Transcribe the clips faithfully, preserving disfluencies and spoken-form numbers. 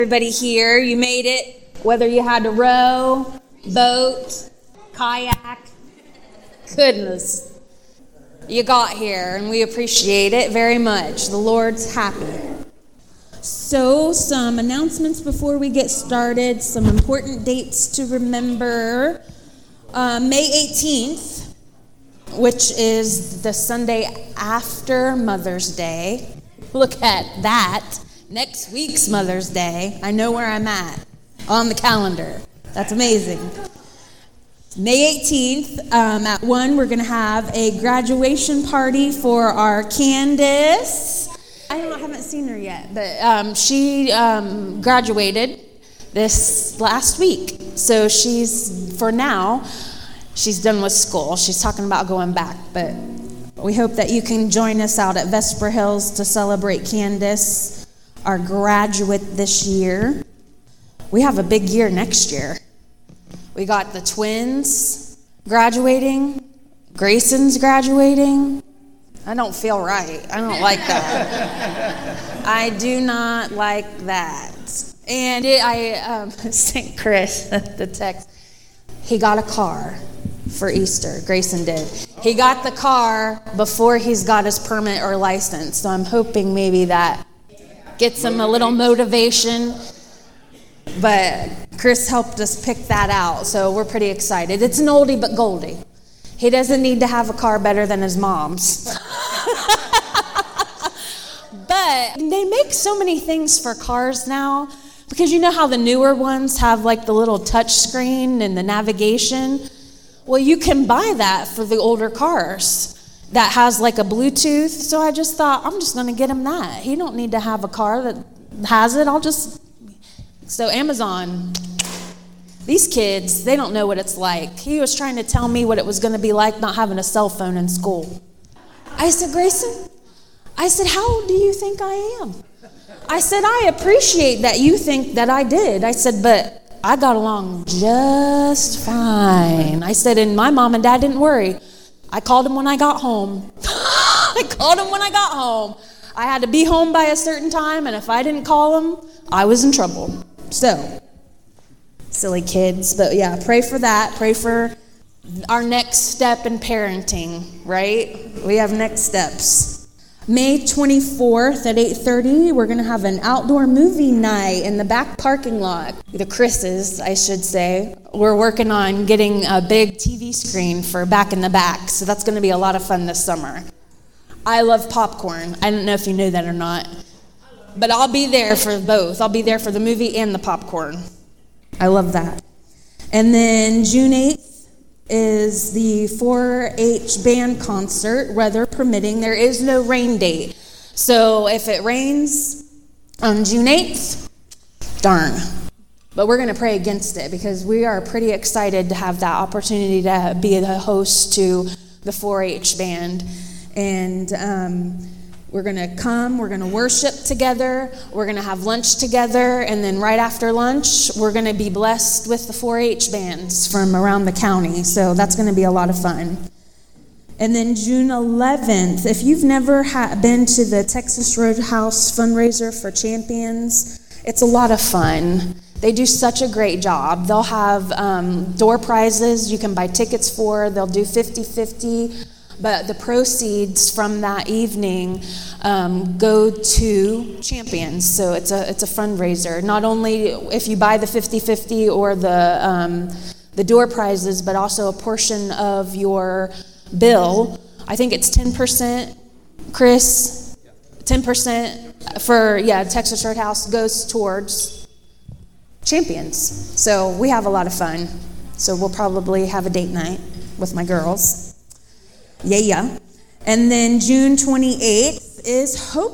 Everybody here, you made it, whether you had to row, boat, kayak, goodness, you got here, and we appreciate it very much. The Lord's happy. So, some announcements before we get started, some important dates to remember. Uh, May eighteenth, which is the Sunday after Mother's Day. Look at that. Next week's Mother's Day. I know where I'm at on the calendar. That's amazing. May eighteenth, um, at one, we're going to have a graduation party for our Candace. I don't know, I haven't seen her yet, but um, she um, graduated this last week. So she's, for now, she's done with school. She's talking about going back, but we hope that you can join us out at Vesper Hills to celebrate Candace, our graduate this year. We have a big year next year. We got the twins graduating. Grayson's graduating. I don't feel right. I don't like that. I do not like that. And it, I um, sent Chris the text. He got a car for Easter. Grayson did. He got the car before he's got his permit or license. So I'm hoping maybe that gets him a little motivation. But Chris helped us pick that out, so we're pretty excited. It's an oldie but goldie. He doesn't need to have a car better than his mom's. But they make so many things for cars now, because you know how the newer ones have like the little touch screen and the navigation? Well, you can buy that for the older cars that has like a Bluetooth. So I just thought, I'm just going to get him that. He don't need to have a car that has it. I'll just... So Amazon, these kids, they don't know what it's like. He was trying to tell me what it was going to be like not having a cell phone in school. I said, Grayson, I said, how old do you think I am? I said, I appreciate that you think that I did. I said, but I got along just fine. I said, and my mom and dad didn't worry. I called him when I got home. I called him when I got home. I had to be home by a certain time, and if I didn't call him, I was in trouble. So, silly kids. But yeah, pray for that. Pray for our next step in parenting, right? We have next steps. May twenty-fourth at eight thirty, we're going to have an outdoor movie night in the back parking lot. The Chris's, I should say. We're working on getting a big T V screen for back in the back, so that's going to be a lot of fun this summer. I love popcorn. I don't know if you knew that or not, but I'll be there for both. I'll be there for the movie and the popcorn. I love that. And then June eighth is the four H band concert, weather permitting. There is no rain date. So if it rains on June eighth, darn. But we're going to pray against it, because we are pretty excited to have that opportunity to be the host to the four H band. And um, we're going to come, we're going to worship together, we're going to have lunch together, and then right after lunch, we're going to be blessed with the four H bands from around the county. So that's going to be a lot of fun. And then June eleventh, if you've never ha- been to the Texas Roadhouse fundraiser for champions, it's a lot of fun. They do such a great job. They'll have um, door prizes you can buy tickets for. They'll do fifty-fifty. But the proceeds from that evening um, go to champions. So it's a it's a fundraiser. Not only if you buy the fifty-fifty or the um, the door prizes, but also a portion of your bill. I think it's ten percent, Chris, ten percent for, yeah, Texas Roadhouse goes towards champions. So we have a lot of fun. So we'll probably have a date night with my girls. Yeah, yeah. And then June twenty-eighth is Hope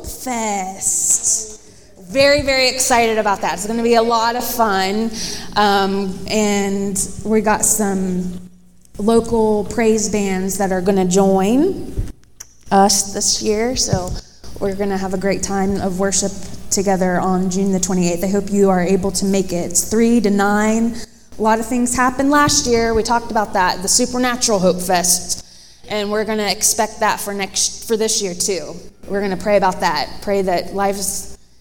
Fest. Very, very excited about that. It's going to be a lot of fun. Um, and we got some local praise bands that are going to join us this year. So we're going to have a great time of worship together on June the twenty-eighth. I hope you are able to make it. It's three to nine. A lot of things happened last year. We talked about that, the Supernatural Hope Fest. And we're going to expect that for next for this year too. We're going to pray about that. Pray that lives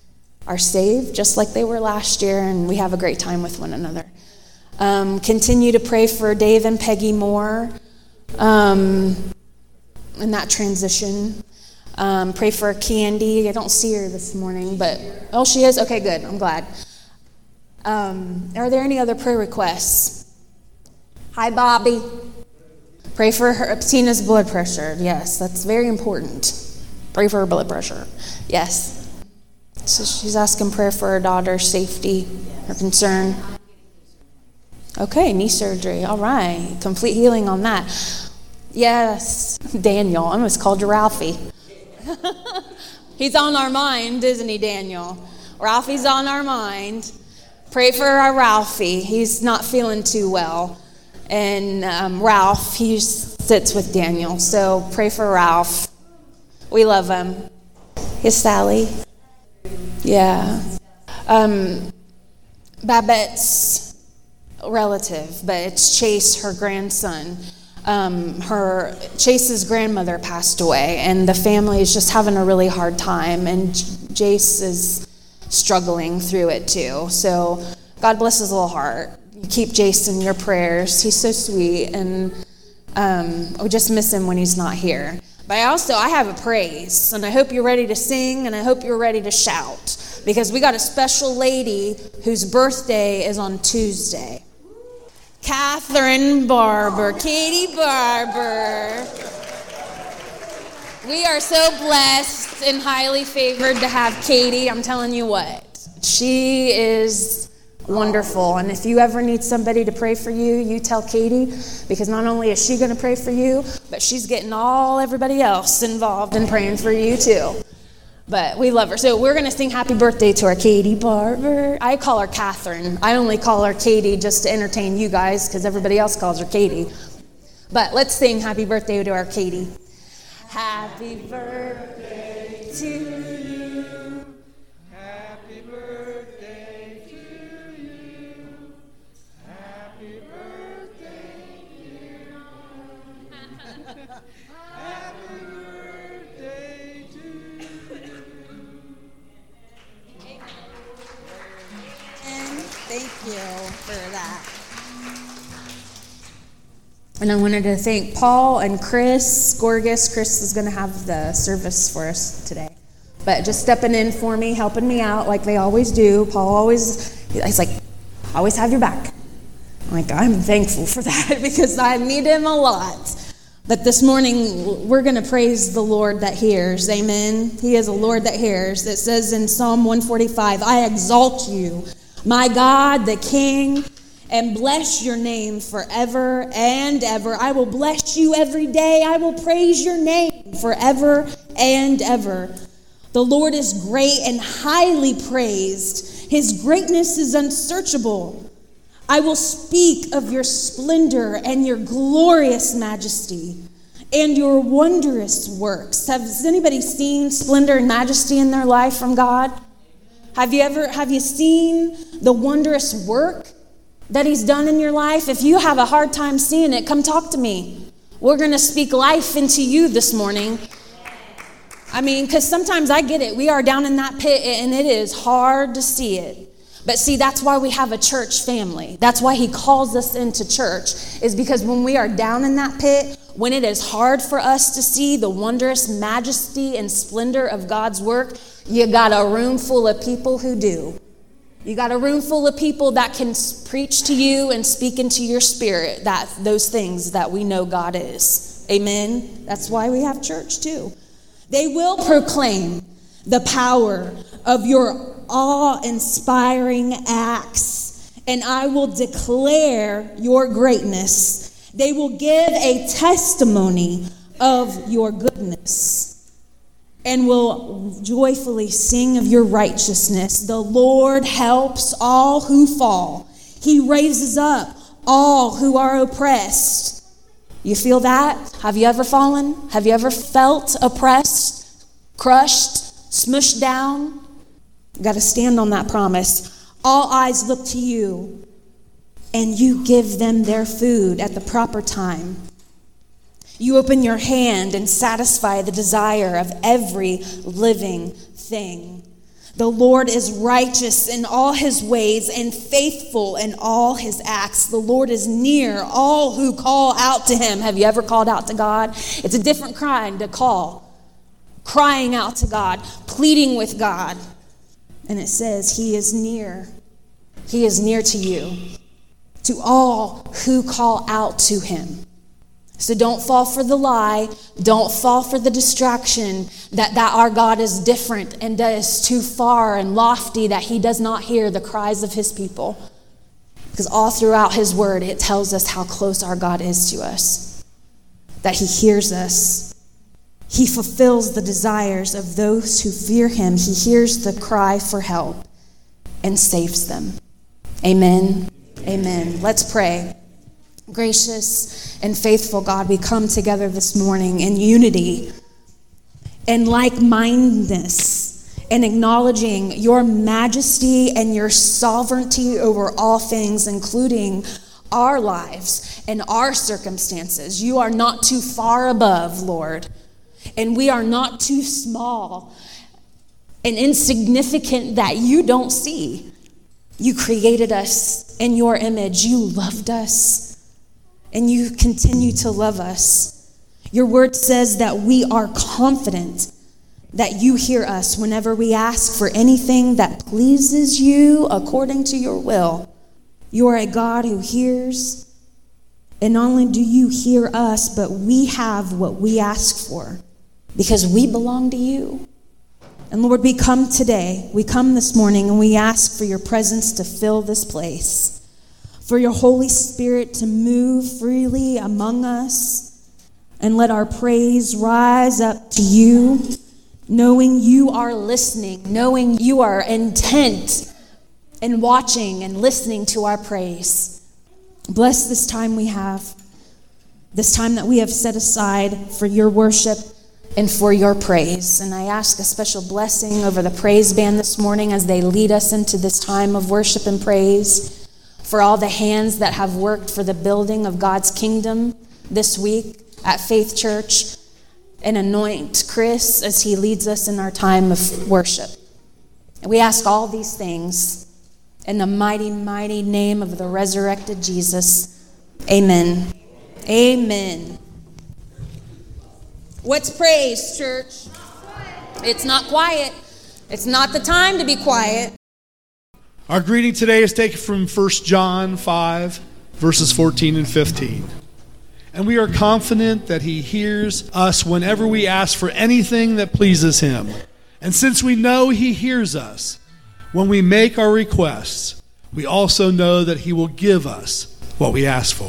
are saved just like they were last year, and we have a great time with one another. Um, continue to pray for Dave and Peggy Moore um, in that transition. Um, pray for Candy. I don't see her this morning, but, oh, she is? Okay, good. I'm glad. Um, are there any other prayer requests? Hi, Bobby. Pray for her, Tina's blood pressure. Yes, that's very important. Pray for her blood pressure. Yes. So she's asking prayer for her daughter's safety, her concern. Okay, knee surgery. All right. Complete healing on that. Yes. Daniel. I almost called you Ralphie. He's on our mind, isn't he, Daniel? Ralphie's on our mind. Pray for our Ralphie. He's not feeling too well. And um, Ralph, he sits with Daniel. So pray for Ralph. We love him. Here's Sally. Yeah. Um, Babette's relative, but it's Chase, her grandson. Um, her Chase's grandmother passed away, and the family is just having a really hard time, and Jace is struggling through it too. So God bless his little heart. You keep Jace in your prayers. He's so sweet, and um, we just miss him when he's not here. But I also, I have a praise, and I hope you're ready to sing, and I hope you're ready to shout, because we got a special lady whose birthday is on Tuesday. Catherine Barber, Katie Barber. We are so blessed and highly favored to have Katie. I'm telling you what, she is wonderful. And if you ever need somebody to pray for you, you tell Katie, because not only is she going to pray for you, but she's getting all everybody else involved in praying for you too. But we love her. So we're going to sing happy birthday to our Katie Barber. I call her Catherine. I only call her Katie just to entertain you guys, because everybody else calls her Katie. But let's sing happy birthday to our Katie. Happy birthday to you. Happy birthday to you. Happy birthday, dear. Happy birthday to you. And thank you for that. And I wanted to thank Paul and Chris Gorgas. Chris is going to have the service for us today. But just stepping in for me, helping me out like they always do. Paul always, he's like, I always have your back. I'm like, I'm thankful for that because I need him a lot. But this morning, we're going to praise the Lord that hears. Amen. He is a Lord that hears. It says in Psalm one forty-five, I exalt you, my God, the King, and bless your name forever and ever. I will bless you every day. I will praise your name forever and ever. The Lord is great and highly praised. His greatness is unsearchable. I will speak of your splendor and your glorious majesty and your wondrous works. Has anybody seen splendor and majesty in their life from God? Have you ever, have you seen the wondrous work that he's done in your life? If you have a hard time seeing it, come talk to me. We're going to speak life into you this morning. I mean, because sometimes I get it. We are down in that pit, and it is hard to see it. But see, that's why we have a church family. That's why he calls us into church, is because when we are down in that pit, when it is hard for us to see the wondrous majesty and splendor of God's work, you got a room full of people who do. You got a room full of people that can preach to you and speak into your spirit that those things that we know God is. Amen. That's why we have church too. They will proclaim the power of your awe-inspiring acts, and I will declare your greatness. They will give a testimony of your goodness and will joyfully sing of your righteousness. The Lord helps all who fall. He raises up all who are oppressed. You feel that? Have you ever fallen? Have you ever felt oppressed, crushed, smushed down? You've got to stand on that promise. All eyes look to you, and you give them their food at the proper time. You open your hand and satisfy the desire of every living thing. The Lord is righteous in all his ways and faithful in all his acts. The Lord is near all who call out to him. Have you ever called out to God? It's a different kind to call. Crying out to God, pleading with God. And it says he is near. He is near to you, to all who call out to him. So don't fall for the lie. Don't fall for the distraction that, that our God is different and that is too far and lofty, that he does not hear the cries of his people. Because all throughout his word, it tells us how close our God is to us, that he hears us. He fulfills the desires of those who fear him. He hears the cry for help and saves them. Amen. Amen. Let's pray. Gracious and faithful God, we come together this morning in unity and like-mindedness and acknowledging your majesty and your sovereignty over all things, including our lives and our circumstances. You are not too far above, Lord, and we are not too small and insignificant that you don't see. You created us in your image. You loved us. And you continue to love us. Your word says that we are confident that you hear us whenever we ask for anything that pleases you according to your will. You are a God who hears. And not only do you hear us, but we have what we ask for because we belong to you. And Lord, we come today, we come this morning, and we ask for your presence to fill this place. For your Holy Spirit to move freely among us, and let our praise rise up to you, knowing you are listening, knowing you are intent and watching and listening to our praise. Bless this time we have, this time that we have set aside for your worship and for your praise. And I ask a special blessing over the praise band this morning as they lead us into this time of worship and praise. For all the hands that have worked for the building of God's kingdom this week at Faith Church, and anoint Chris as he leads us in our time of worship. And we ask all these things in the mighty, mighty name of the resurrected Jesus. Amen. Amen. What's praise, church? It's not quiet. It's not the time to be quiet. Our greeting today is taken from First John five, verses fourteen and fifteen. And we are confident that he hears us whenever we ask for anything that pleases him. And since we know he hears us when we make our requests, we also know that he will give us what we ask for.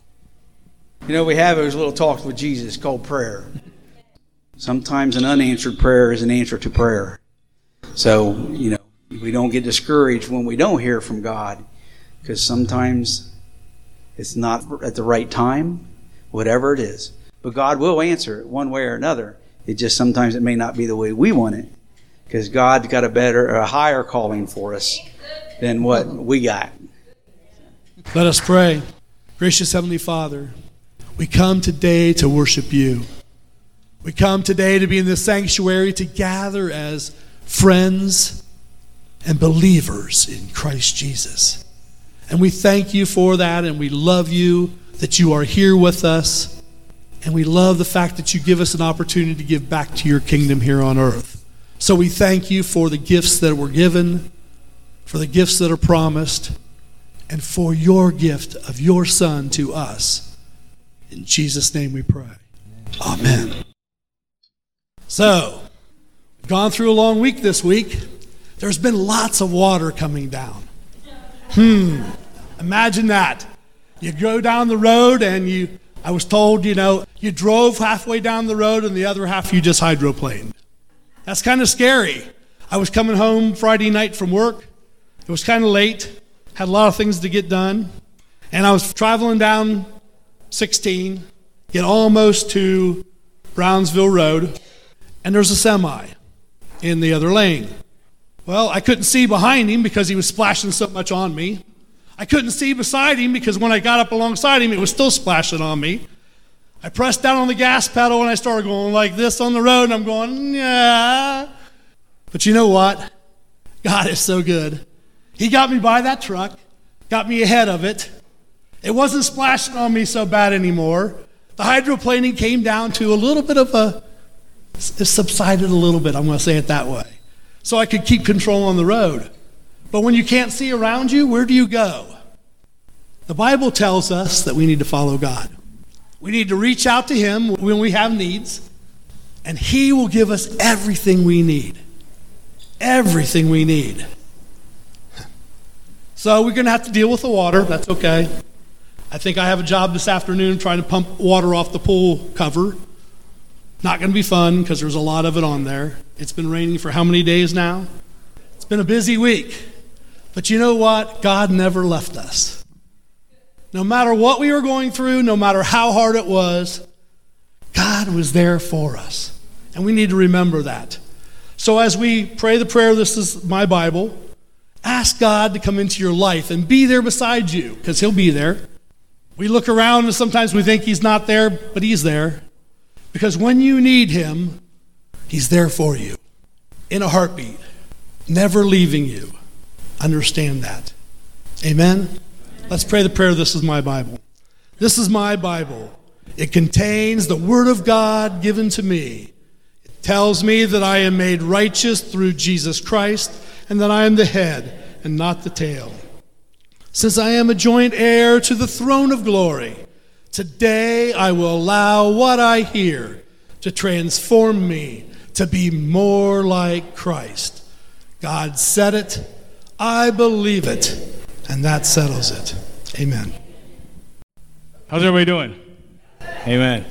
You know, we have those little talks with Jesus called prayer. Sometimes an unanswered prayer is an answer to prayer. So, you know, we don't get discouraged when we don't hear from God, because sometimes it's not at the right time, whatever it is. But God will answer it one way or another. It just sometimes it may not be the way we want it, because God's got a better, a higher calling for us than what we got. Let us pray. Gracious Heavenly Father, we come today to worship you. We come today to be in this sanctuary to gather as friends and believers in Christ Jesus. And we thank you for that, and we love you that you are here with us, and we love the fact that you give us an opportunity to give back to your kingdom here on earth. So we thank you for the gifts that were given, for the gifts that are promised, and for your gift of your Son to us. In Jesus' name we pray. Amen. So, gone through a long week this week. There's been lots of water coming down. Hmm. Imagine that. You go down the road and you, I was told, you know, you drove halfway down the road and the other half you just hydroplaned. That's kind of scary. I was coming home Friday night from work. It was kind of late. Had a lot of things to get done. And I was traveling down sixteen, get almost to Brownsville Road, and there's a semi in the other lane. Well, I couldn't see behind him because he was splashing so much on me. I couldn't see beside him because when I got up alongside him, it was still splashing on me. I pressed down on the gas pedal and I started going like this on the road, and I'm going, yeah. But you know what? God is so good. He got me by that truck, got me ahead of it. It wasn't splashing on me so bad anymore. The hydroplaning came down to a little bit of a, it subsided a little bit, I'm going to say it that way, so I could keep control on the road. But when you can't see around you, where do you go? The Bible tells us that we need to follow God. We need to reach out to him when we have needs, and he will give us everything we need. Everything we need. So we're going to have to deal with the water. That's okay. I think I have a job this afternoon trying to pump water off the pool cover. Not going to be fun because there's a lot of it on there. It's been raining for how many days now? It's been a busy week. But you know what? God never left us. No matter what we were going through, no matter how hard it was, God was there for us. And we need to remember that. So as we pray the prayer, this is my Bible, ask God to come into your life and be there beside you, because he'll be there. We look around and sometimes we think he's not there, but he's there. Because when you need him, he's there for you in a heartbeat, never leaving you. Understand that. Amen? Let's pray the prayer, this is my Bible. This is my Bible. It contains the Word of God given to me. It tells me that I am made righteous through Jesus Christ and that I am the head and not the tail. Since I am a joint heir to the throne of glory, today I will allow what I hear to transform me to be more like Christ. God said it, I believe it, and that settles it. Amen. How's everybody doing? Amen.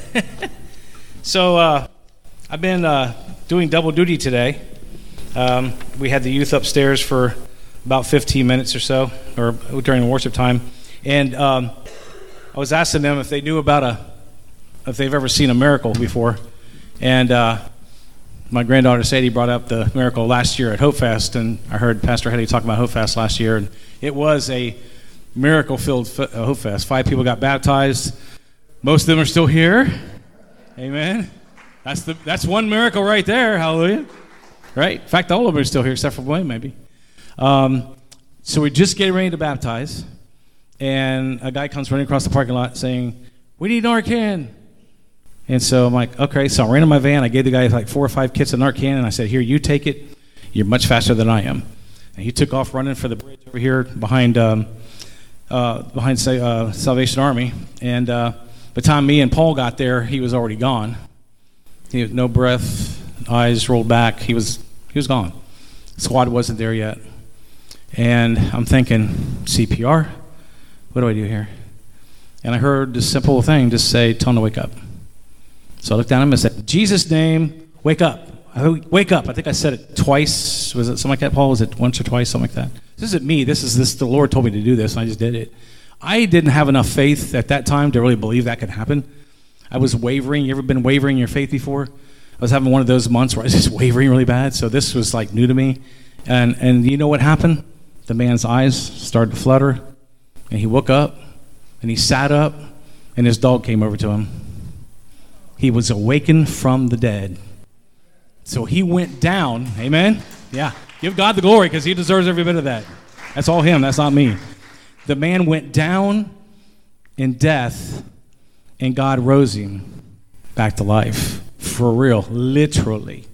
So uh, I've been uh, doing double duty today. Um, we had the youth upstairs for about fifteen minutes or so, or during the worship time, and um, I was asking them if they knew about a, if they've ever seen a miracle before, and uh, my granddaughter Sadie brought up the miracle last year at Hope Fest, and I heard Pastor Hetty talk about Hope Fest last year, and it was a miracle-filled Hope Fest. Five people got baptized. Most of them are still here. Amen. That's the that's one miracle right there. Hallelujah. Right? In fact, all of them are still here except for Blaine, maybe. Um, so we're just getting ready to baptize, and a guy comes running across the parking lot saying, "We need Narcan." And so I'm like, okay. So I ran in my van. I gave the guy like four or five kits of Narcan, and I said, "Here, you take it. You're much faster than I am." And he took off running for the bridge over here behind um, uh, behind uh, Salvation Army. And uh, by the time me and Paul got there, he was already gone. He had no breath, eyes rolled back. He was he was gone. Squad wasn't there yet. And I'm thinking, C P R? What do I do here? And I heard this simple thing, just say, tell him to wake up. So I looked down at him and said, in Jesus' name, wake up. I, wake up. I think I said it twice. Was it something like that, Paul? Was it once or twice, something like that? This isn't me. This is this. The Lord told me to do this, and I just did it. I didn't have enough faith at that time to really believe that could happen. I was wavering. You ever been wavering in your faith before? I was having one of those months where I was just wavering really bad, so this was like new to me. And and you know what happened? The man's eyes started to flutter, and he woke up, and he sat up, and his dog came over to him. He was awakened from the dead. So he went down, amen? Yeah, give God the glory because he deserves every bit of that. That's all him, that's not me. The man went down in death, and God rose him back to life. For real, literally.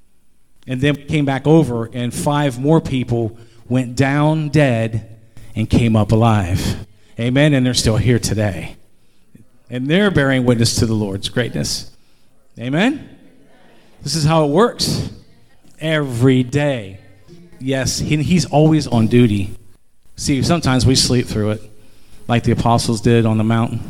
And then came back over, and five more people went down dead and came up alive. Amen, and they're still here today. And they're bearing witness to the Lord's greatness. Amen? This is how it works. Every day. Yes, he, he's always on duty. See, sometimes we sleep through it, like the apostles did on the mountain.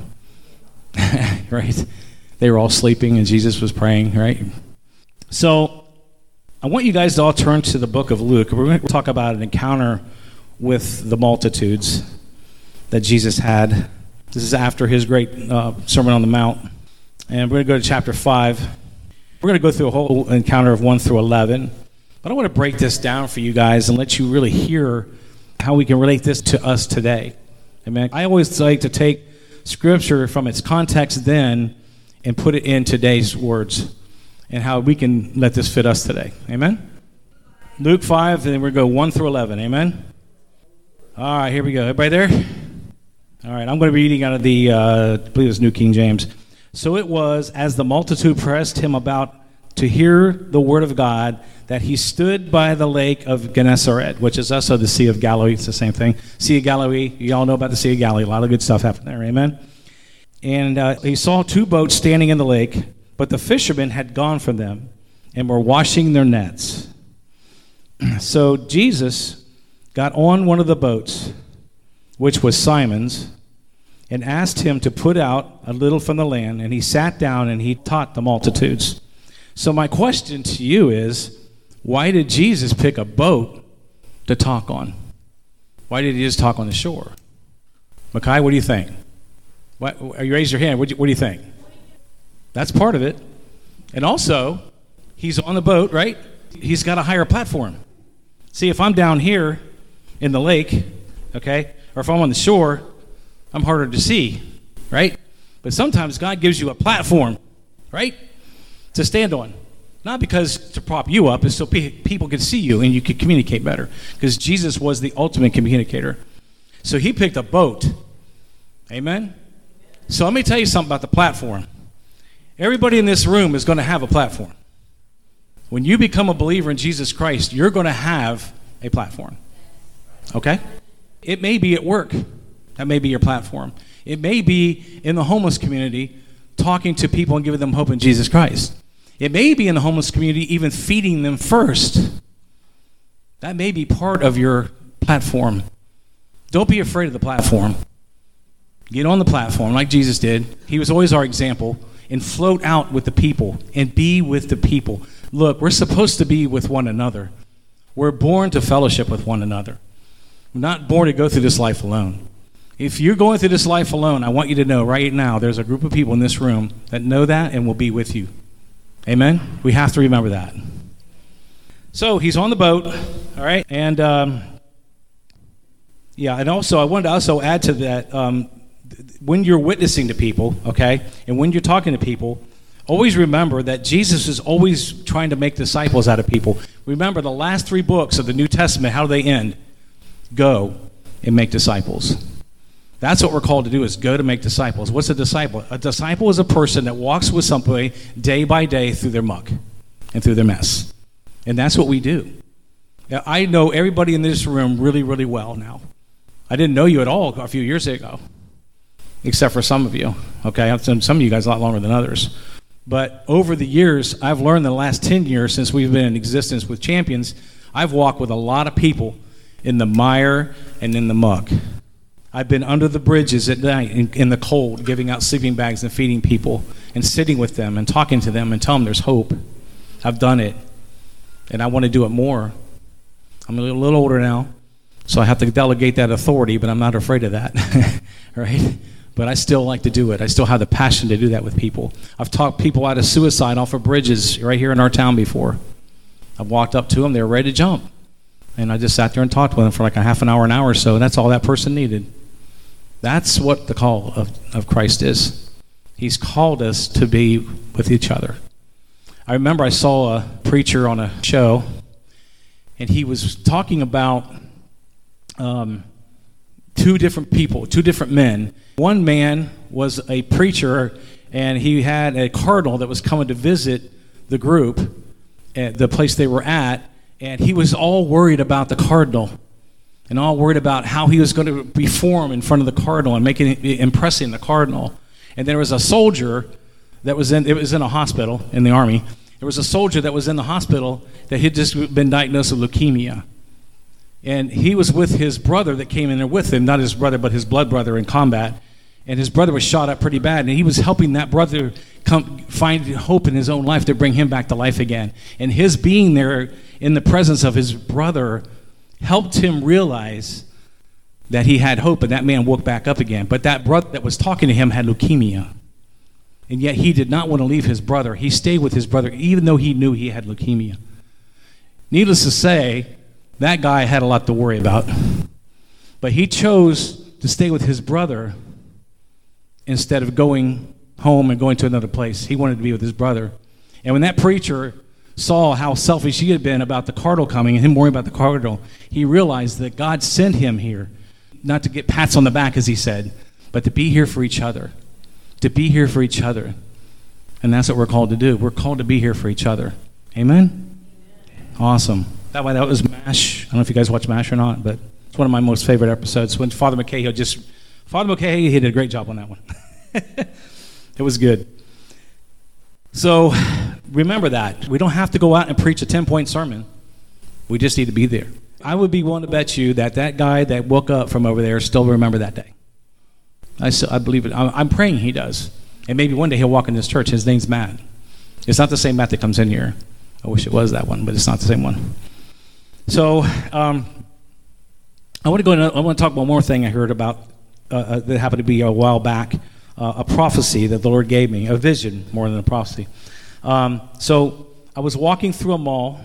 Right? They were all sleeping and Jesus was praying, right? So I want you guys to all turn to the book of Luke. We're going to talk about an encounter with the multitudes that Jesus had. This is after his great uh, Sermon on the Mount. And we're going to go to chapter five. We're going to go through a whole encounter of one through eleven. But I want to break this down for you guys and let you really hear how we can relate this to us today. Amen. I always like to take Scripture from its context then and put it in today's words and how we can let this fit us today. Amen? Luke five, and then we're going to go one through eleven. Amen? All right, here we go. Everybody there? All right, I'm going to be reading out of the, uh, I believe it's New King James. So it was, as the multitude pressed him about to hear the word of God, that he stood by the lake of Gennesaret, which is also the Sea of Galilee. It's the same thing. Sea of Galilee, you all know about the Sea of Galilee. A lot of good stuff happened there, amen? And uh, he saw two boats standing in the lake, but the fishermen had gone from them and were washing their nets. So Jesus got on one of the boats, which was Simon's, and asked him to put out a little from the land, and he sat down and he taught the multitudes. So my question to you is, why did Jesus pick a boat to talk on? Why did he just talk on the shore? Makai, what do you think? What, you raise your hand. What do, you, what do you think? That's part of it. And also, he's on the boat, right? He's got a higher platform. See, if I'm down here in the lake, okay, or if I'm on the shore, I'm harder to see, right? But sometimes God gives you a platform, right, to stand on. Not because to prop you up, it's so pe- people can see you and you can communicate better. Because Jesus was the ultimate communicator. So he picked a boat. Amen? So let me tell you something about the platform. Everybody in this room is going to have a platform. When you become a believer in Jesus Christ, you're going to have a platform. Okay? It may be at work. That may be your platform. It may be in the homeless community, talking to people and giving them hope in Jesus Christ. It may be in the homeless community, even feeding them first. That may be part of your platform. Don't be afraid of the platform. Get on the platform like Jesus did. He was always our example. And float out with the people and be with the people. Look, we're supposed to be with one another. We're born to fellowship with one another. We're not born to go through this life alone. If you're going through this life alone, I want you to know right now there's a group of people in this room that know that and will be with you. Amen? We have to remember that. So he's on the boat, all right? And, um, yeah, and also I wanted to also add to that, um, when you're witnessing to people, okay, and when you're talking to people, always remember that Jesus is always trying to make disciples out of people. Remember, the last three books of the New Testament, how do they end? Go and make disciples. That's what we're called to do, is go to make disciples. What's a disciple? A disciple is a person that walks with somebody day by day through their muck and through their mess. And that's what we do. Now, I know everybody in this room really, really well now. I didn't know you at all a few years ago, except for some of you. Okay, I've known some of you guys a lot longer than others. But over the years, I've learned in the last ten years since we've been in existence with Champions, I've walked with a lot of people in the mire and in the muck. I've been under the bridges at night in, in the cold, giving out sleeping bags and feeding people and sitting with them and talking to them and telling them there's hope. I've done it, and I want to do it more. I'm a little, little older now, so I have to delegate that authority, but I'm not afraid of that, right? But I still like to do it. I still have the passion to do that with people. I've talked people out of suicide off of bridges right here in our town before. I've walked up to them, they were ready to jump. And I just sat there and talked with them for like a half an hour, an hour or so, and that's all that person needed. That's what the call of, of Christ is. He's called us to be with each other. I remember I saw a preacher on a show, and he was talking about um, two different people, two different men. One man was a preacher, and he had a cardinal that was coming to visit the group at the place they were at, and he was all worried about the cardinal and all worried about how he was going to perform in front of the cardinal and making impressing the cardinal. And there was a soldier that was in, it was in a hospital in the army. There was a soldier that was in the hospital that had just been diagnosed with leukemia. And he was with his brother that came in there with him, not his brother, but his blood brother in combat. And his brother was shot up pretty bad, and he was helping that brother come find hope in his own life to bring him back to life again. And his being there in the presence of his brother helped him realize that he had hope, and that man woke back up again. But that brother that was talking to him had leukemia. And yet he did not want to leave his brother. He stayed with his brother even though he knew he had leukemia. Needless to say, that guy had a lot to worry about. But he chose to stay with his brother instead of going home and going to another place. He wanted to be with his brother. And when that preacher saw how selfish he had been about the cardinal coming and him worrying about the cardinal, he realized that God sent him here, not to get pats on the back, as he said, but to be here for each other. To be here for each other. And that's what we're called to do. We're called to be here for each other. Amen? Awesome. That way, that was MASH. I don't know if you guys watch MASH or not, but it's one of my most favorite episodes. When Father McCahill just, Father McCahill, he did a great job on that one. It was good. So remember that. We don't have to go out and preach a ten-point sermon. We just need to be there. I would be willing to bet you that that guy that woke up from over there still remember that day. I, still, I believe it. I'm praying he does. And maybe one day he'll walk in this church. His name's Matt. It's not the same Matt that comes in here. I wish it was that one, but it's not the same one. So um, I want to go. Into, I want to talk about one more thing I heard about uh, uh, that happened to be a while back. Uh, a prophecy that the Lord gave me, a vision more than a prophecy. Um, so I was walking through a mall,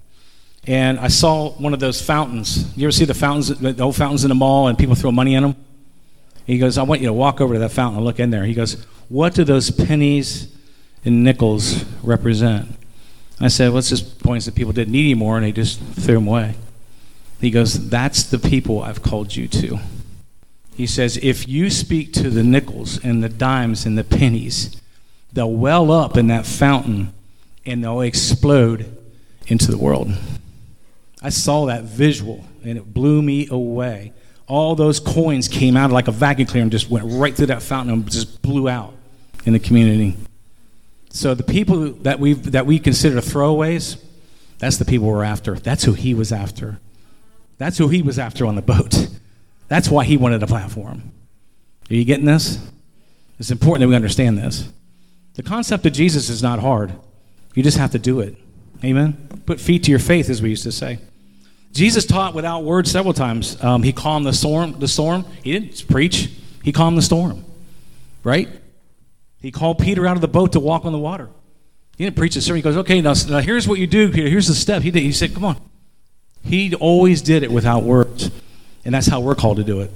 and I saw one of those fountains. You ever see the fountains, the old fountains in the mall, and people throw money in them? He goes, I want you to walk over to that fountain and look in there. He goes, what do those pennies and nickels represent? I said, well, it's just coins that people didn't need anymore, and they just threw them away. He goes, that's the people I've called you to. He says, if you speak to the nickels and the dimes and the pennies, they'll well up in that fountain and they'll explode into the world. I saw that visual and it blew me away. All those coins came out like a vacuum cleaner and just went right through that fountain and just blew out in the community. So the people that we that we consider throwaways, that's the people we're after. That's who he was after. That's who he was after on the boat. That's why he wanted a platform. Are you getting this? It's important that we understand this. The concept of Jesus is not hard. You just have to do it. Amen? Put feet to your faith, as we used to say. Jesus taught without words several times. Um, he calmed the storm. The storm. He didn't preach. He calmed the storm. Right? He called Peter out of the boat to walk on the water. He didn't preach a sermon. He goes, okay, now, now here's what you do, Peter. Here's the step. He did. He said, come on. He always did it without words. And that's how we're called to do it.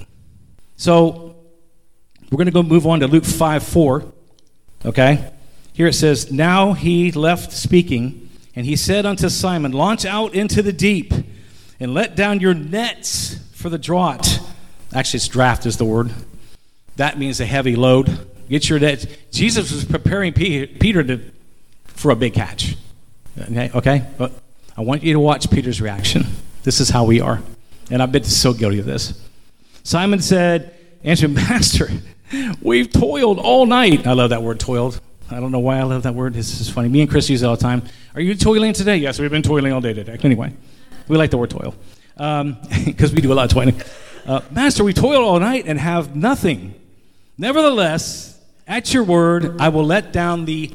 So we're going to go move on to Luke five four. Okay? Here it says, now he left speaking, and he said unto Simon, launch out into the deep, and let down your nets for the draught. Actually, it's draft is the word. That means a heavy load. Get your nets. Jesus was preparing Peter to, for a big catch. Okay? Okay? But I want you to watch Peter's reaction. This is how we are. And I've been so guilty of this. Simon said, answered, Master, we've toiled all night. I love that word, toiled. I don't know why I love that word. This is funny. Me and Chris use it all the time. Are you toiling today? Yes, we've been toiling all day today. Anyway, we like the word toil because um, we do a lot of toiling. Uh, Master, we toiled all night and have nothing. Nevertheless, at your word, I will let down the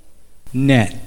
net.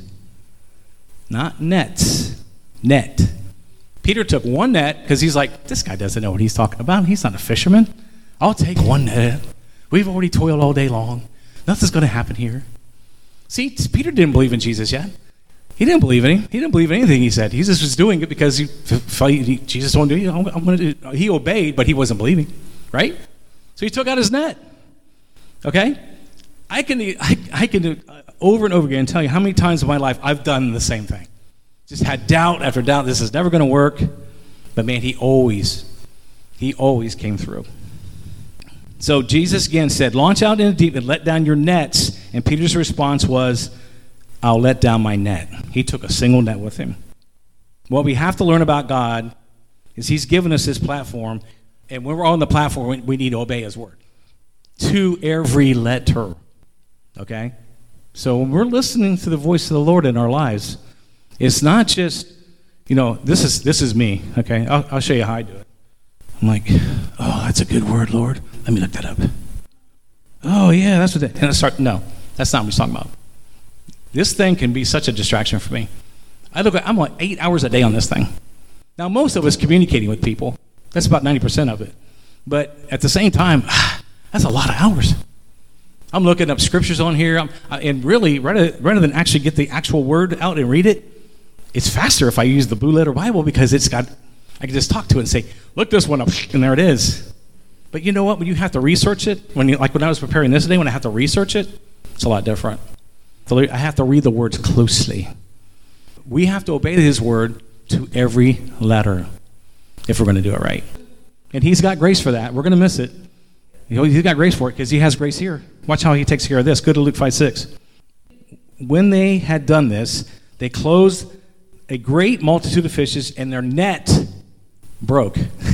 Not nets. Net. Peter took one net because he's like, this guy doesn't know what he's talking about. He's not a fisherman. I'll take one net. We've already toiled all day long. Nothing's going to happen here. See, Peter didn't believe in Jesus yet. He didn't believe in him. He didn't believe in anything he said. He just was doing it because he, he Jesus told him to do it. I'm going to do it. He obeyed, but he wasn't believing, right? So he took out his net. Okay? I can, I, I can uh, over and over again tell you how many times in my life I've done the same thing. Just had doubt after doubt. This is never going to work. But man, he always, he always came through. So Jesus again said, launch out into the deep and let down your nets. And Peter's response was, I'll let down my net. He took a single net with him. What we have to learn about God is he's given us this platform. And when we're on the platform, we need to obey his word. To every letter. Okay? So when we're listening to the voice of the Lord in our lives, it's not just, you know, this is this is me, okay? I'll, I'll show you how I do it. I'm like, oh, that's a good word, Lord. Let me look that up. Oh, yeah, that's what that, and I start, no, that's not what he's talking about. This thing can be such a distraction for me. I look at, I'm like eight hours a day on this thing. Now, most of us communicating with people. That's about ninety percent of it. But at the same time, that's a lot of hours. I'm looking up scriptures on here, I'm, and really, rather, rather than actually get the actual word out and read it, it's faster if I use the Blue Letter Bible because it's got, I can just talk to it and say, look this one up, and there it is. But you know what? When you have to research it, when you, like when I was preparing this today, when I have to research it, it's a lot different. So I have to read the words closely. We have to obey his word to every letter if we're going to do it right. And he's got grace for that. We're going to miss it. You know, he's got grace for it because he has grace here. Watch how he takes care of this. Go to Luke five six. When they had done this, they closed a great multitude of fishes, and their net broke.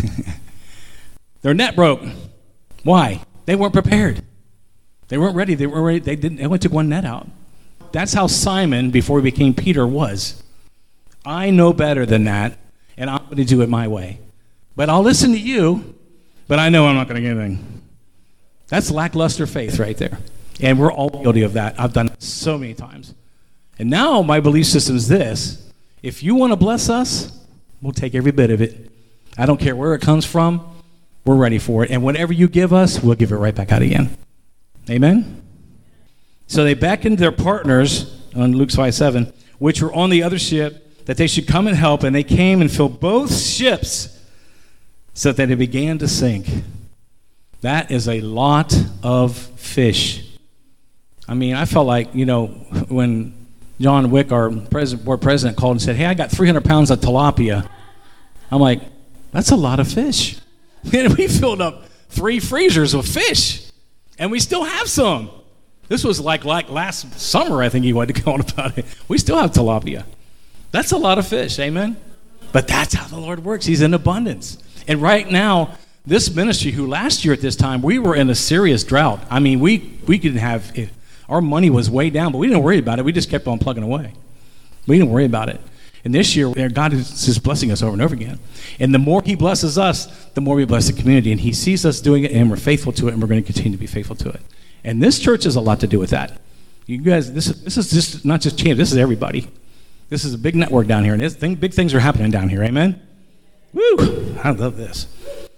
Their net broke. Why? They weren't prepared. They weren't ready. They weren't ready. They didn't. They only took one net out. That's how Simon, before he became Peter, was. I know better than that, and I'm going to do it my way. But I'll listen to you, but I know I'm not going to get anything. That's lackluster faith right there. And we're all guilty of that. I've done it so many times. And now my belief system is this. If you want to bless us, we'll take every bit of it. I don't care where it comes from. We're ready for it. And whatever you give us, we'll give it right back out again. Amen? So they beckoned their partners, on Luke five seven, which were on the other ship, that they should come and help. And they came and filled both ships so that they began to sink. That is a lot of fish. I mean, I felt like, you know, when John Wick, our president, board president, called and said, hey, I got three hundred pounds of tilapia. I'm like, that's a lot of fish. And we filled up three freezers of fish, and we still have some. This was like, like last summer, I think he wanted to go on about it. We still have tilapia. That's a lot of fish, amen? But that's how the Lord works. He's in abundance. And right now, this ministry, who last year at this time, we were in a serious drought. I mean, we, we didn't have, it, our money was way down, but we didn't worry about it. We just kept on plugging away. We didn't worry about it. And this year, God is just blessing us over and over again. And the more he blesses us, the more we bless the community. And he sees us doing it, and we're faithful to it, and we're going to continue to be faithful to it. And this church has a lot to do with that. You guys, this is, this is just not just Champ, this is everybody. This is a big network down here, and thing, big things are happening down here, amen? Woo! I love this.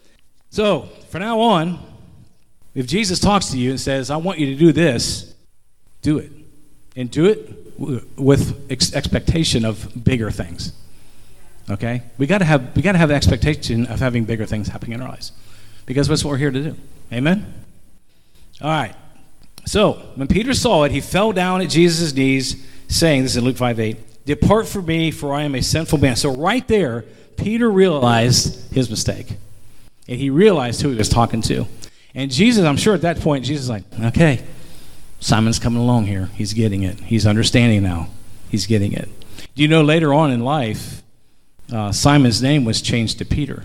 So, from now on, if Jesus talks to you and says, I want you to do this, do it. And do it w- with ex- expectation of bigger things. Okay? We got to have we got to have the expectation of having bigger things happening in our lives. Because that's what we're here to do. Amen? All right. So, when Peter saw it, he fell down at Jesus' knees, saying, this is in Luke five eight, depart from me, for I am a sinful man. So right there, Peter realized his mistake. And he realized who he was talking to. And Jesus, I'm sure at that point, Jesus is like, okay, Simon's coming along here. He's getting it. He's understanding now. He's getting it. Do you know later on in life, uh, Simon's name was changed to Peter.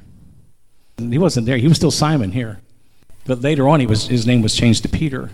He wasn't there. He was still Simon here. But later on, he was, his name was changed to Peter.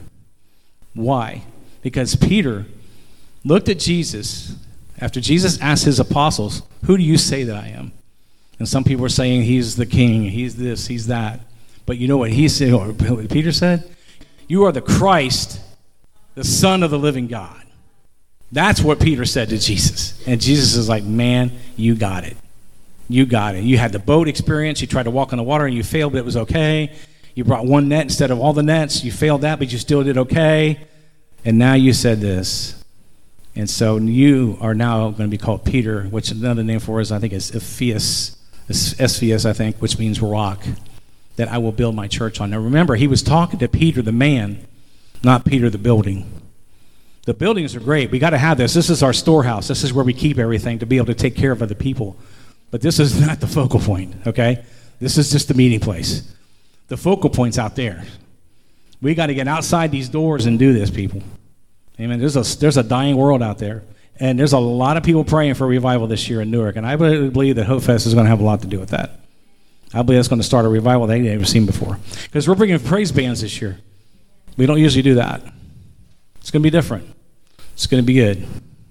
Why? Because Peter looked at Jesus. After Jesus asked his apostles, who do you say that I am? And some people were saying he's the king, he's this, he's that. But you know what he said, or what Peter said? You are the Christ, the Son of the living God. That's what Peter said to Jesus. And Jesus is like, man, you got it. You got it. You had the boat experience. You tried to walk on the water and you failed, but it was okay. You brought one net instead of all the nets. You failed that, but you still did okay. And now you said this. And so you are now going to be called Peter, which another name for is, I think, is Ephesus. S V S, I think, which means rock, that I will build my church on. Now remember, he was talking to Peter the man, not Peter the building. The buildings are great. We got to have this. This is our storehouse. This is where we keep everything to be able to take care of other people. But this is not the focal point, okay? This is just the meeting place. The focal point's out there. We got to get outside these doors and do this, people. Amen. There's a, there's a dying world out there. And there's a lot of people praying for revival this year in Newark. And I believe that Hope Fest is going to have a lot to do with that. I believe it's going to start a revival they ain't never seen before. Because we're bringing praise bands this year. We don't usually do that. It's going to be different. It's going to be good.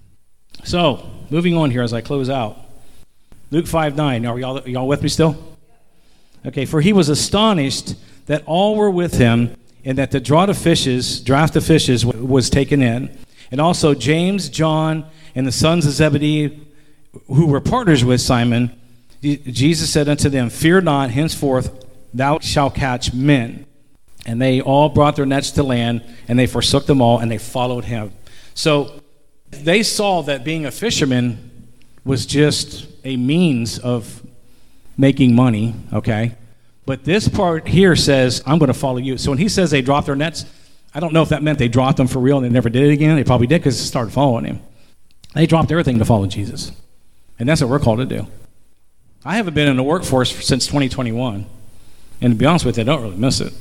So, moving on here as I close out. Luke five nine. Are y'all, are y'all with me still? Okay. For he was astonished that all were with him, and that the draught of fishes, draft of fishes was taken in. And also James, John, and the sons of Zebedee, who were partners with Simon. Jesus said unto them, fear not, henceforth thou shalt catch men. And they all brought their nets to land, and they forsook them all, and they followed him. So they saw that being a fisherman was just a means of making money, okay? But this part here says, I'm going to follow you. So when he says they dropped their nets, I don't know if that meant they dropped them for real and they never did it again. They probably did because they started following him. They dropped everything to follow Jesus. And that's what we're called to do. I haven't been in the workforce since twenty twenty-one. And to be honest with you, I don't really miss it.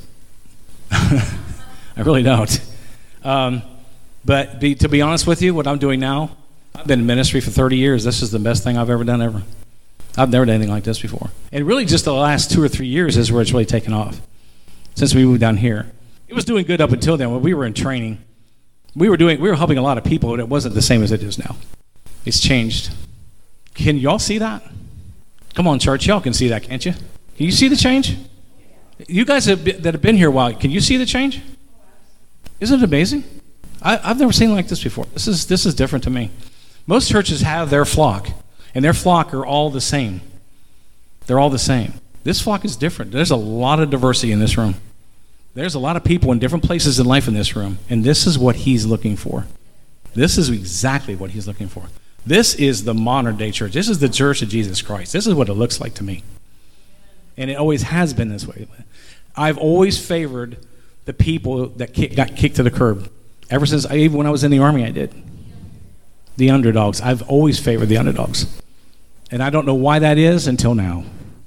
I really don't. Um, but be, to be honest with you, what I'm doing now, I've been in ministry for thirty years. This is the best thing I've ever done ever. I've never done anything like this before. And really just the last two or three years is where it's really taken off. Since we moved down here. It was doing good up until then when we were in training. We were doing, we were helping a lot of people, but it wasn't the same as it is now. It's changed. Can y'all see that? Come on, church, y'all can see that, can't you? Can you see the change? You guys have been, that have been here a while, can you see the change? Isn't it amazing? I, I've never seen like this before. This is this is different to me. Most churches have their flock, and their flock are all the same. They're all the same. This flock is different. There's a lot of diversity in this room. There's a lot of people in different places in life in this room, and this is what he's looking for. This is exactly what he's looking for. This is the modern day church. This is the church of Jesus Christ. This is what it looks like to me. And it always has been this way. I've always favored the people that kick, got kicked to the curb. Ever since, I, even when I was in the Army, I did. The underdogs. I've always favored the underdogs. And I don't know why that is until now.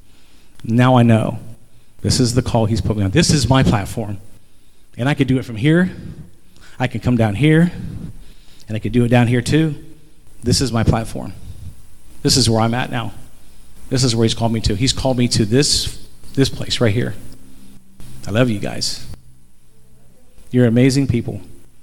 Now I know. This is the call he's put me on. This is my platform. And I could do it from here. I can come down here. And I could do it down here too. This is my platform. This is where I'm at now. This is where he's called me to. He's called me to this, this place right here. I love you guys. You're amazing people.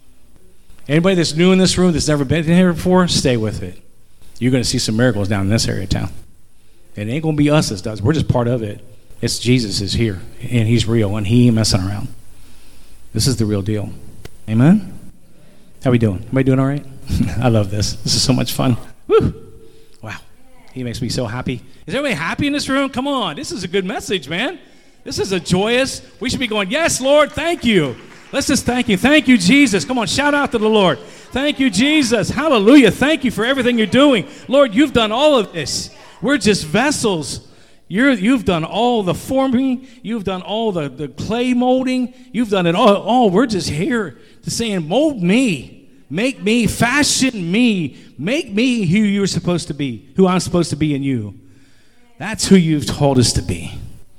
Anybody that's new in this room that's never been here before, stay with it. You're going to see some miracles down in this area of town. It ain't going to be us that does. We're just part of it. It's Jesus is here, and he's real, and he ain't messing around. This is the real deal. Amen? How we doing? Everybody doing all right? I love this. This is so much fun. Woo! Wow. He makes me so happy. Is everybody happy in this room? Come on. This is a good message, man. This is a joyous. We should be going, yes, Lord, thank you. Let's just thank you. Thank you, Jesus. Come on, shout out to the Lord. Thank you, Jesus. Hallelujah. Thank you for everything you're doing. Lord, you've done all of this. We're just vessels. You're, you've done all the forming. You've done all the, the clay molding. You've done it all. all. We're just here to saying, mold me. Make me. Fashion me. Make me who you're supposed to be, who I'm supposed to be in you. That's who you've told us to be.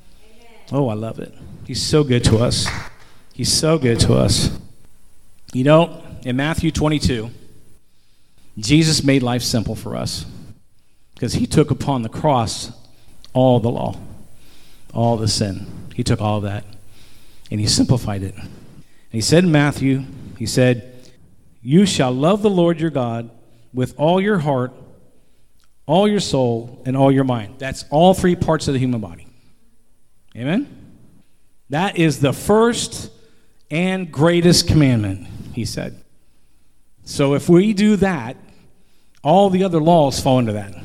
Oh, I love it. He's so good to us. He's so good to us. You know, in Matthew twenty-two, Jesus made life simple for us because he took upon the cross all the law, all the sin. He took all of that, and he simplified it. And he said in Matthew, he said, you shall love the Lord your God with all your heart, all your soul, and all your mind. That's all three parts of the human body. Amen? That is the first and greatest commandment, he said. So if we do that, all the other laws fall into that.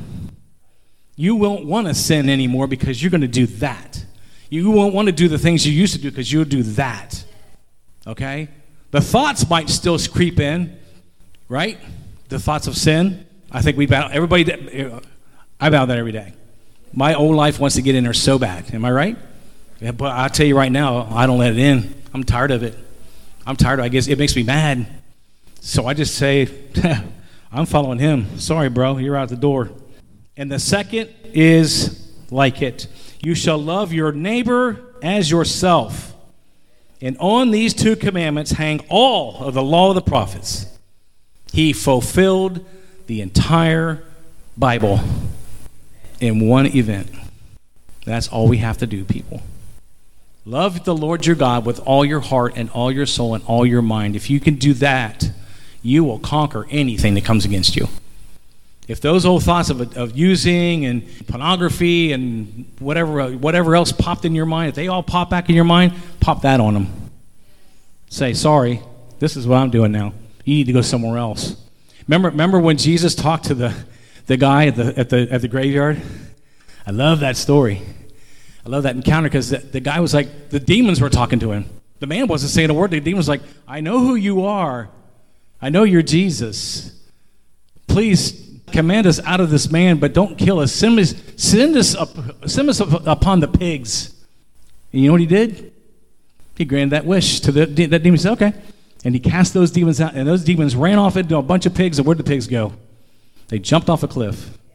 You won't want to sin anymore because you're going to do that. You won't want to do the things you used to do because you'll do that. Okay? The thoughts might still creep in, right? The thoughts of sin. I think we battle, everybody, I battle that every day. My old life wants to get in there so bad. Am I right? Yeah, but I'll tell you right now, I don't let it in. I'm tired of it. I'm tired of it. I guess it makes me mad. So I just say, I'm following him. Sorry, bro, you're out the door. And the second is like it. You shall love your neighbor as yourself. And on these two commandments hang all of the law of the prophets. He fulfilled the entire Bible in one event. That's all we have to do, people. Love the Lord your God with all your heart and all your soul and all your mind. If you can do that, you will conquer anything that comes against you. If those old thoughts of, of using and pornography and whatever whatever else popped in your mind, if they all pop back in your mind, pop that on them. Say, sorry, this is what I'm doing now. You need to go somewhere else. Remember, remember when Jesus talked to the, the guy at the at the at the graveyard? I love that story. I love that encounter because the, the guy was like, the demons were talking to him. The man wasn't saying a word. The demon was like, I know who you are. I know you're Jesus. Please command us out of this man, but don't kill us. Send us, send us, up, send us up upon the pigs. And you know what he did? He granted that wish to the that demon. He said, okay. And he cast those demons out, and those demons ran off into a bunch of pigs, and where'd the pigs go? They jumped off a cliff.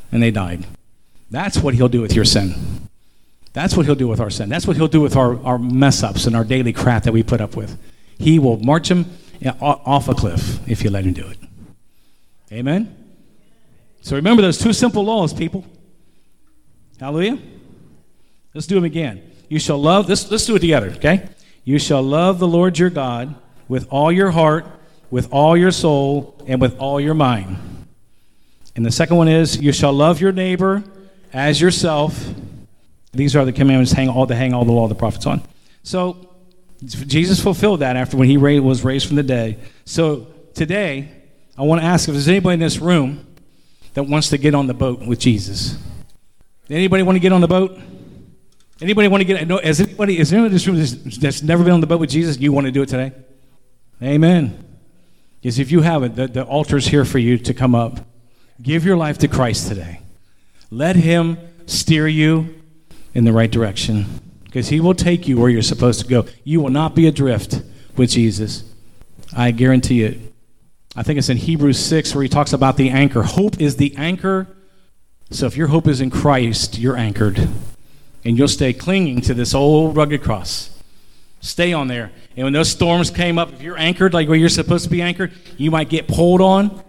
and they died. That's what he'll do with your sin. That's what he'll do with our sin. That's what he'll do with our, our mess-ups and our daily crap that we put up with. He will march them off a cliff if you let him do it. Amen? So remember those two simple laws, people. Hallelujah? Let's do them again. You shall love, let's, let's do it together, okay? You shall love the Lord your God with all your heart, with all your soul, and with all your mind. And the second one is, you shall love your neighbor as yourself. These are the commandments hang all, to hang all the law of the prophets on. So Jesus fulfilled that after when he ra- was raised from the dead. So today, I want to ask if there's anybody in this room that wants to get on the boat with Jesus. Anybody want to get on the boat? Anybody want to get? No, is anybody? Is there anyone in this room that's, that's never been on the boat with Jesus? You want to do it today? Amen. Because if you haven't, the, the altar's here for you to come up. Give your life to Christ today. Let him steer you in the right direction, because he will take you where you're supposed to go. You will not be adrift with Jesus. I guarantee it. I think it's in Hebrews six where he talks about the anchor. Hope is the anchor. So if your hope is in Christ, you're anchored. And you'll stay clinging to this old rugged cross. Stay on there. And when those storms came up, if you're anchored like where you're supposed to be anchored, you might get pulled on.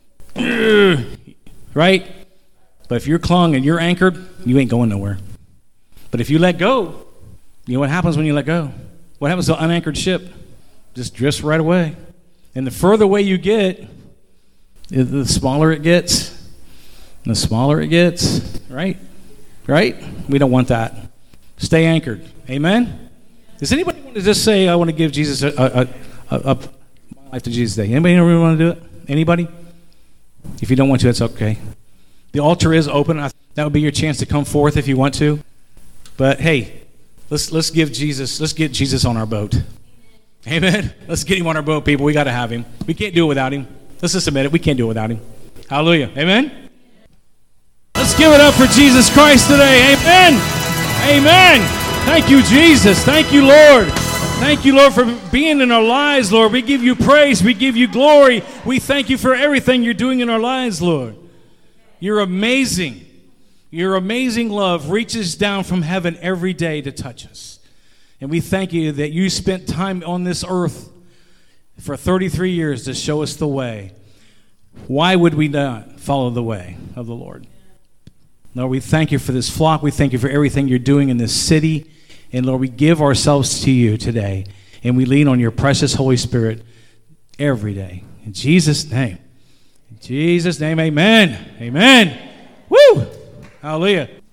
Right? But if you're clung and you're anchored, you ain't going nowhere. But if you let go, you know what happens when you let go? What happens to an unanchored ship? Just drifts right away. And the further away you get, the smaller it gets. And the smaller it gets, right? Right? We don't want that. Stay anchored. Amen? Does anybody want to just say, I want to give Jesus a, a, a, a my life to Jesus today? Anybody really want to do it? Anybody? If you don't want to, that's okay. The altar is open. That would be your chance to come forth if you want to. But hey, let's let's give Jesus, let's get Jesus on our boat. Amen? Let's get him on our boat, people. We got to have him. We can't do it without him. Let's just admit it. We can't do it without him. Hallelujah. Amen? Let's give it up for Jesus Christ today. Amen. Amen. Thank you, Jesus. Thank you, Lord. Thank you, Lord, for being in our lives, Lord. We give you praise. We give you glory. We thank you for everything you're doing in our lives, Lord. You're amazing. Your amazing love reaches down from heaven every day to touch us. And we thank you that you spent time on this earth for thirty-three years to show us the way. Why would we not follow the way of the Lord? Lord, we thank you for this flock. We thank you for everything you're doing in this city. And Lord, we give ourselves to you today. And we lean on your precious Holy Spirit every day. In Jesus' name. In Jesus' name, amen. Amen. Woo! Hallelujah.